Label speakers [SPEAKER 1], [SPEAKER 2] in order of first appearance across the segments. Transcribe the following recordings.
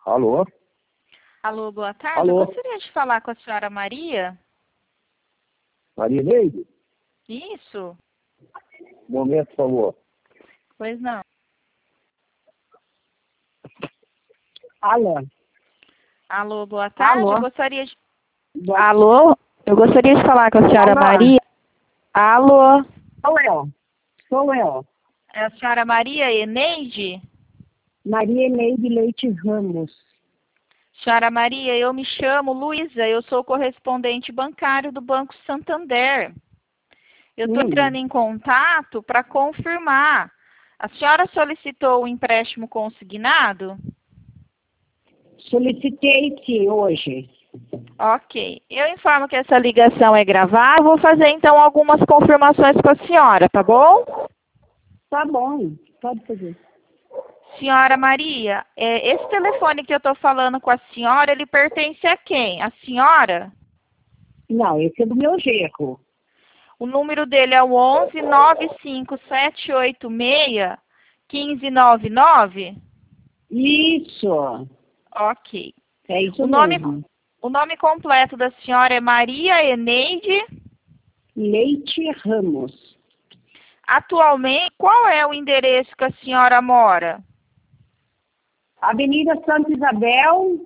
[SPEAKER 1] Alô?
[SPEAKER 2] Alô, boa tarde.
[SPEAKER 1] Alô?
[SPEAKER 2] Eu gostaria de falar com a senhora Maria.
[SPEAKER 1] Maria Neide?
[SPEAKER 2] Isso?
[SPEAKER 1] Um momento, por favor.
[SPEAKER 2] Pois não.
[SPEAKER 3] Alô?
[SPEAKER 2] Alô, boa tarde.
[SPEAKER 3] Alô?
[SPEAKER 2] Eu gostaria de...
[SPEAKER 3] Boa...
[SPEAKER 2] Alô? Eu gostaria de falar com a senhora
[SPEAKER 3] Alô?
[SPEAKER 2] Maria. Alô?
[SPEAKER 3] Sou eu. Sou eu.
[SPEAKER 2] É a senhora Maria Eneide?
[SPEAKER 3] Maria Eneide Leite Ramos.
[SPEAKER 2] Senhora Maria, eu me chamo Luísa, eu sou correspondente bancário do Banco Santander. Eu estou entrando em contato para confirmar. A senhora solicitou o empréstimo consignado?
[SPEAKER 3] Solicitei sim hoje.
[SPEAKER 2] Ok. Eu informo que essa ligação é gravada. Vou fazer então algumas confirmações com a senhora, tá bom?
[SPEAKER 3] Tá bom, pode fazer.
[SPEAKER 2] Senhora Maria, esse telefone que eu estou falando com a senhora, ele pertence a quem? A senhora?
[SPEAKER 3] Não, esse é do meu genro.
[SPEAKER 2] O número dele é o 11 95786 1599?
[SPEAKER 3] Isso,
[SPEAKER 2] Ok.
[SPEAKER 3] é isso
[SPEAKER 2] O nome,
[SPEAKER 3] mesmo.
[SPEAKER 2] o nome completo da senhora é Maria Eneide.
[SPEAKER 3] Leite Ramos.
[SPEAKER 2] Atualmente, qual é o endereço que a senhora mora?
[SPEAKER 3] Avenida Santa Isabel,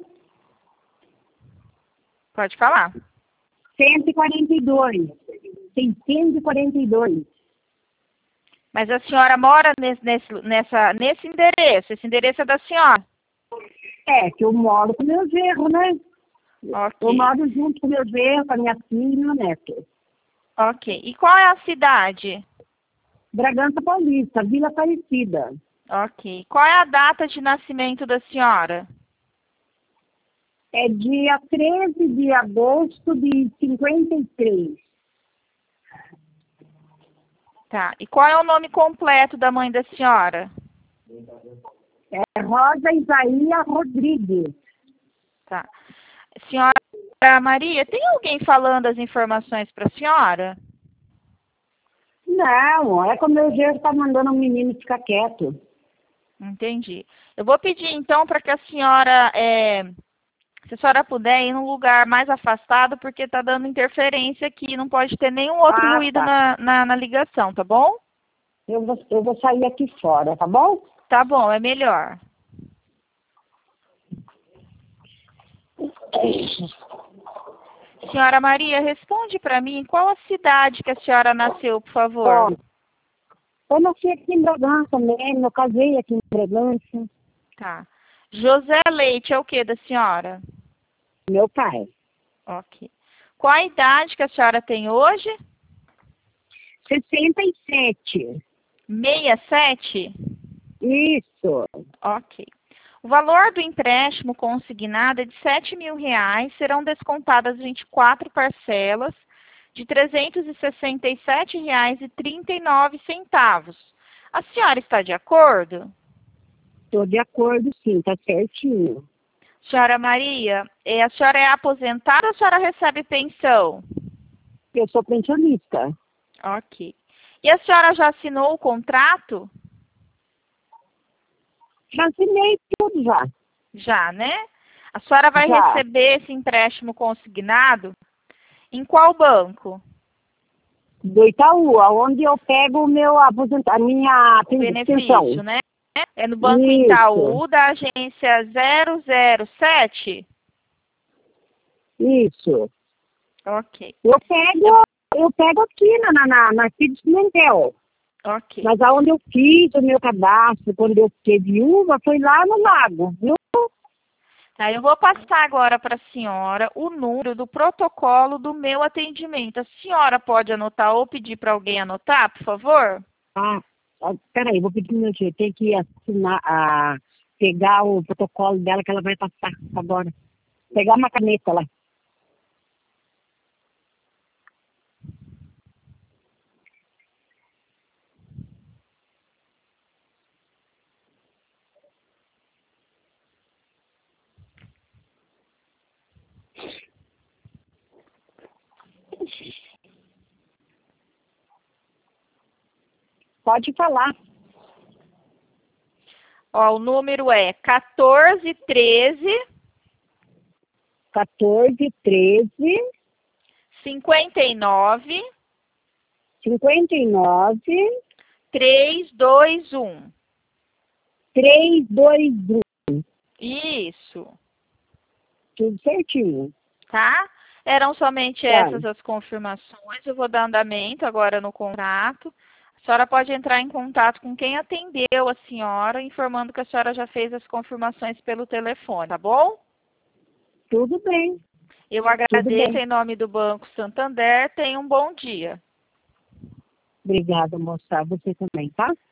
[SPEAKER 2] Pode falar.
[SPEAKER 3] 142. 642.
[SPEAKER 2] Mas a senhora mora nesse endereço. Esse endereço é da senhora.
[SPEAKER 3] É, que eu moro com meu genro, né?
[SPEAKER 2] Ok.
[SPEAKER 3] Eu moro junto com meu genro, com a minha filha e meu neto.
[SPEAKER 2] Ok. E qual é a cidade?
[SPEAKER 3] Bragança Paulista, Vila Aparecida.
[SPEAKER 2] Ok. Qual é a data de nascimento da senhora?
[SPEAKER 3] É dia 13 de agosto de 53.
[SPEAKER 2] Tá. E qual é o nome completo da mãe da senhora?
[SPEAKER 3] É Rosa Isaías Rodrigues.
[SPEAKER 2] Tá. Senhora Maria, tem alguém falando as informações para a senhora?
[SPEAKER 3] Não, é como meu genro está mandando o menino ficar quieto.
[SPEAKER 2] Entendi. Eu vou pedir então para que a senhora, se a senhora puder ir num lugar mais afastado, porque está dando interferência aqui, não pode ter nenhum outro ruído
[SPEAKER 3] Tá.
[SPEAKER 2] na ligação, tá bom?
[SPEAKER 3] Eu vou sair aqui fora, tá bom?
[SPEAKER 2] Tá bom, é melhor. Senhora Maria, responde para mim qual a cidade que a senhora nasceu, por favor?
[SPEAKER 3] Bom, eu nasci aqui em Bragança mesmo, eu casei aqui em Bragança.
[SPEAKER 2] Tá. José Leite é o que da senhora?
[SPEAKER 3] Meu pai.
[SPEAKER 2] Ok. Qual a idade que a senhora tem hoje?
[SPEAKER 3] 67.
[SPEAKER 2] 67?
[SPEAKER 3] Isso.
[SPEAKER 2] Ok. O valor do empréstimo consignado é de R$ 7.000, serão descontadas 24 parcelas de R$ 367,39. A senhora está de acordo?
[SPEAKER 3] Estou de acordo, sim, tá certinho.
[SPEAKER 2] Senhora Maria, a senhora é aposentada ou a senhora recebe pensão?
[SPEAKER 3] Eu sou pensionista.
[SPEAKER 2] Ok. E a senhora já assinou o contrato?
[SPEAKER 3] Já assinei tudo já.
[SPEAKER 2] Já, né? A senhora vai
[SPEAKER 3] Já.
[SPEAKER 2] receber esse empréstimo consignado em qual banco?
[SPEAKER 3] Do Itaú, onde eu pego o meu a minha
[SPEAKER 2] O benefício,
[SPEAKER 3] pensão.
[SPEAKER 2] né? É no Banco
[SPEAKER 3] Isso.
[SPEAKER 2] Itaú, da agência 007?
[SPEAKER 3] Isso.
[SPEAKER 2] Ok,
[SPEAKER 3] Eu pego aqui na Kids Pimentel.
[SPEAKER 2] ok.
[SPEAKER 3] Mas aonde eu fiz o meu cadastro, quando eu fiquei viúva, foi lá no lago, viu?
[SPEAKER 2] Tá, eu vou passar agora para a senhora o número do protocolo do meu atendimento. A senhora pode anotar ou pedir para alguém anotar, por favor?
[SPEAKER 3] Peraí, vou pedir meu jeito. Tem que assinar, pegar o protocolo dela que ela vai passar agora. Pegar uma caneta lá. Pode falar.
[SPEAKER 2] Ó, o número é 1413 59 321.
[SPEAKER 3] 321.
[SPEAKER 2] Isso,
[SPEAKER 3] Tudo certinho.
[SPEAKER 2] tá? Eram somente
[SPEAKER 3] Tá.
[SPEAKER 2] essas as confirmações. Eu vou dar andamento agora no contrato. A senhora pode entrar em contato com quem atendeu a senhora, informando que a senhora já fez as confirmações pelo telefone, tá bom?
[SPEAKER 3] Tudo bem.
[SPEAKER 2] Eu agradeço
[SPEAKER 3] bem.
[SPEAKER 2] em nome do Banco Santander. Tenha um bom dia.
[SPEAKER 3] Obrigada, moça. Você também, tá?